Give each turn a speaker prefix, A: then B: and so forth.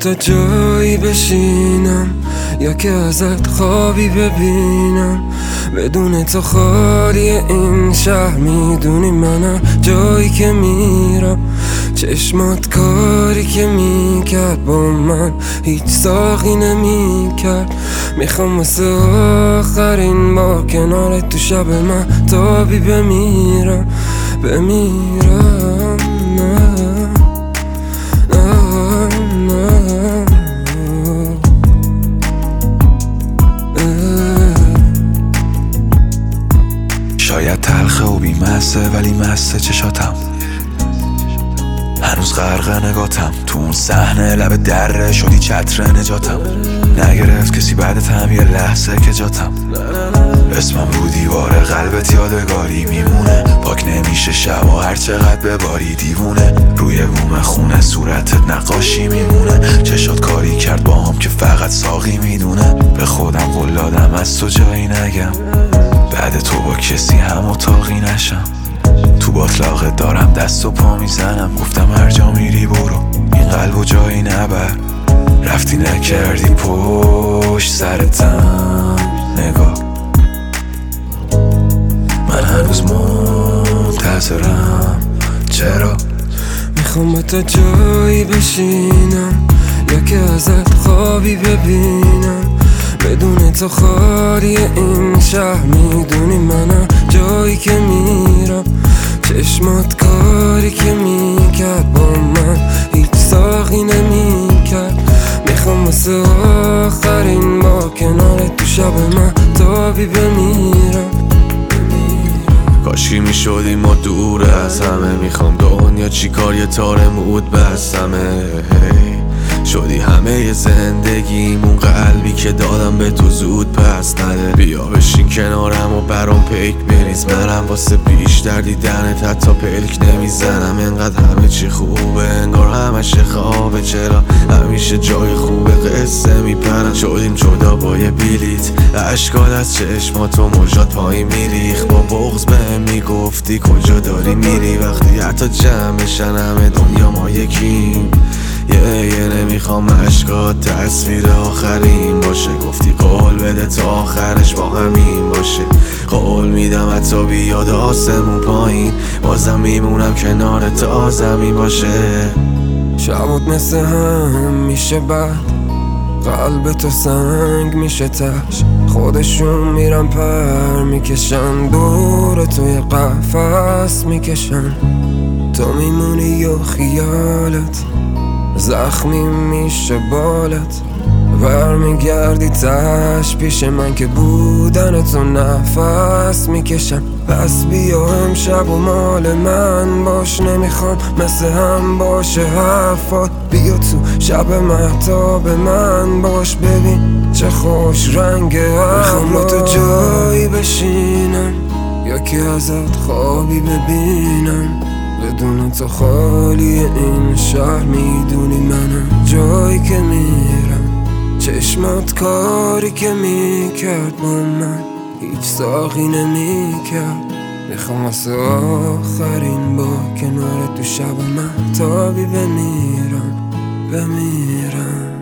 A: تا جایی بشینم یا که ازت خوابی ببینم، بدون تو خالی این شهر. میدونی منم جایی که میرم، چشمات کاری که میکرد با من هیچ ساقی نمیکرد. میخوام واسه آخرین بار کنارت تو شب من تابی بمیرم نه
B: شاید تلخه و بیمسته ولی مسته چشاتم، هنوز غرق نگاتم تو اون صحنه لب دره شدی چتر نجاتم. نگرفت کسی بعدتم یه لحظه که جاتم، اسمم رو دیوار قلبت یادگاری میمونه. پاک نمیشه شب و هر چقدر بباری دیوونه، روی بوم خونه صورتت نقاشی میمونه. چشات کاری کرد با هم که فقط ساقی میدونه. به خودم قول دادم از تو جایی نگم، بعد تو با کسی هم اتاقی نشم. تو باطلاقت دارم دست و پا میزنم، گفتم هر جا میری برو این قلبو جایی نبر. رفتی نکردی پشت سرتم نگاه، من هنوز منتظرم. چرا؟
A: میخوام با تو جایی بشینم یا که ازت خوابی ببینم، بدون تو خالی این شهر. میدونی منم جایی که میرم، چشمات کاری که میکرد با من هیچ ساقی نمیکرد. میخوام واسه آخرین بار کنارت تو شب من تابی بمیرم.
B: کاشکی میشدیم ما دور از همه، میخوام دنیا چیکار یه تار مود بستمه. شدی همه زندگیم، اون قلبی که دادم به تو زود پس نده. بیا بشین کنارم و برام پیک بریز، منم واسه بیشتر دیدنت حتی پلک نمیزنم. انقدر همه چی خوبه انگار همش خوابه، چرا همیشه جای خوبه قصه میپرم. شدیم جدا با یه بلیت، اشکال از چشماتو موجات پایین میریخ. با بغض بهم میگفتی کجا داری میری، وقتی حتی جمعشن همه دنیا ما یکیم. یه نمیخوام اشکات تصویر آخرین باشه، گفتی قول بده تا آخرش با همین باشه. قول میدم حتی بیاد آسمون پایین، بازم میمونم کنار تا زمین باشه.
A: شبات مثل هم میشه بعد قلب تو سنگ میشه تش، خودشون میرن پر میکشن دور توی قفس میکشن. تو میمونی و خیالت زخمی میشه بالت، برمیگردی تش پیش من که بودن تو نفس میکشم. پس بیا امشب و مال من باش، نمیخوام مثل هم باشه حرفات. بیا تو شب مهتاب من باش، ببین چه خوش رنگ ابرات. میخوام با تو جایی بشینم یا که ازت خوابی ببینم، بدون تو خالی این شهر. میدونی منم جایی که میرم، چشمات کاری که میکرد با من هیچ ساقی نمیکرد. میخوام واسه آخرین با کنار تو شب من تابی بمیرم